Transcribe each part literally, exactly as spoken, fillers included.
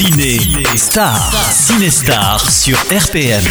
Ciné Star, Ciné Star sur R P M.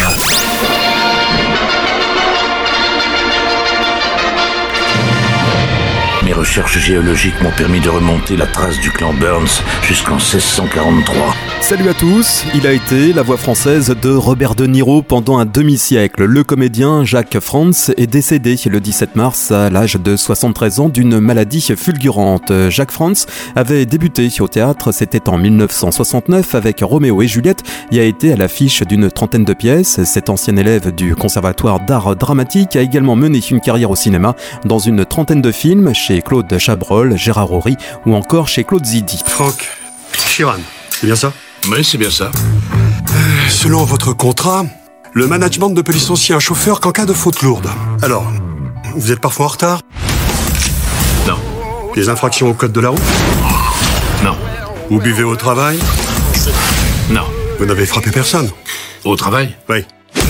Mes recherches géologiques m'ont permis de remonter la trace du clan Burns jusqu'en seize cent quarante-trois. Salut à tous, il a été la voix française de Robert De Niro pendant un demi-siècle. Le comédien Jacques Frantz est décédé le dix-sept mars à l'âge de soixante-treize ans d'une maladie fulgurante. Jacques Frantz avait débuté au théâtre, c'était en dix-neuf cent soixante-neuf avec Roméo et Juliette et a été à l'affiche d'une trentaine de pièces. Cet ancien élève du Conservatoire d'art dramatique a également mené une carrière au cinéma dans une trentaine de films chez Claude Chabrol, Gérard Horry ou encore chez Claude Zidi. Franck Chiran, c'est bien ça ? Oui, c'est bien ça. Euh, selon votre contrat, le management ne peut licencier un chauffeur qu'en cas de faute lourde. Alors, vous êtes parfois en retard ? Non. Des infractions au code de la route ? Non. Vous buvez au travail ? Non. Vous n'avez frappé personne ? Au travail ? Oui.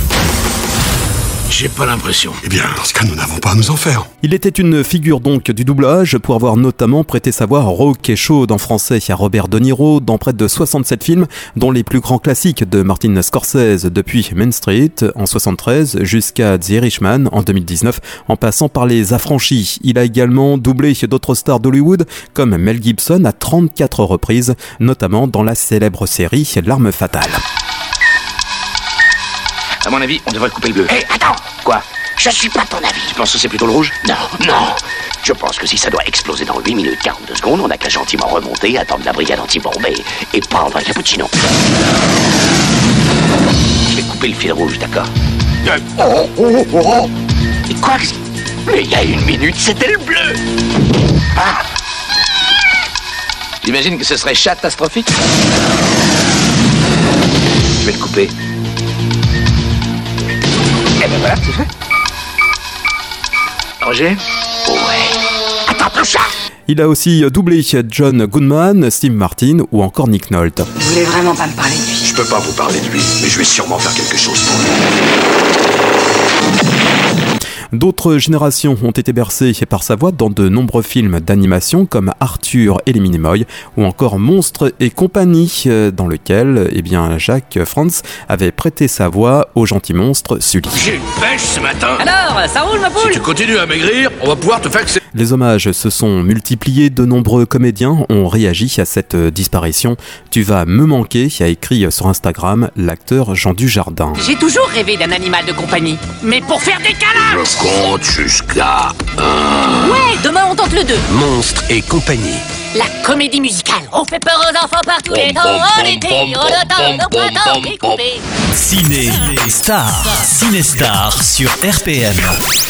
J'ai pas l'impression. Eh bien, dans ce cas, nous n'avons pas à nous en faire. Il était une figure donc du doublage pour avoir notamment prêté sa voix rauque et chaude en français à Robert De Niro dans près de soixante-sept films, dont les plus grands classiques de Martin Scorsese depuis Main Street en soixante-treize jusqu'à The Irishman en deux mille dix-neuf, en passant par Les Affranchis. Il a également doublé d'autres stars d'Hollywood comme Mel Gibson à trente-quatre reprises, notamment dans la célèbre série L'Arme Fatale. À mon avis, on devrait couper le bleu. Hé, hey, attends! Quoi? Je suis pas ton avis. Tu penses que c'est plutôt le rouge? Non, non. Je pense que si ça doit exploser dans huit minutes quarante-deux secondes, on n'a qu'à gentiment remonter, attendre la brigade anti-bombe et prendre un cappuccino. Je vais couper le fil rouge, d'accord? Oh, oh, oh, oh. Et quoi que... Mais il y a une minute, c'était le bleu! Ah! J'imagine que ce serait catastrophique. Je vais le couper. Et ben voilà, c'est fait. Roger? Ouais. Attends, tout ça! Il a aussi doublé John Goodman, Steve Martin ou encore Nick Nolte. Vous voulez vraiment pas me parler de lui? Je peux pas vous parler de lui, mais je vais sûrement faire quelque chose pour lui. D'autres générations ont été bercées par sa voix dans de nombreux films d'animation comme Arthur et les Minimoys ou encore Monstres et compagnie, dans lequel eh bien, Jacques Frantz avait prêté sa voix au gentil monstre Sully. J'ai une pêche ce matin. Alors, ça roule ma poule? Si tu continues à maigrir, on va pouvoir te faxer. Les hommages se sont multipliés, de nombreux comédiens ont réagi à cette disparition. Tu vas me manquer, a écrit sur Instagram l'acteur Jean Dujardin. J'ai toujours rêvé d'un animal de compagnie, mais pour faire des câlins! Je compte jusqu'à un. Ouais, demain on tente le deux. Monstres et compagnie. La comédie musicale. On fait peur aux enfants par tous les temps. En été, en automne, au printemps, et coupé. Ciné Star, Ciné Star sur R P M.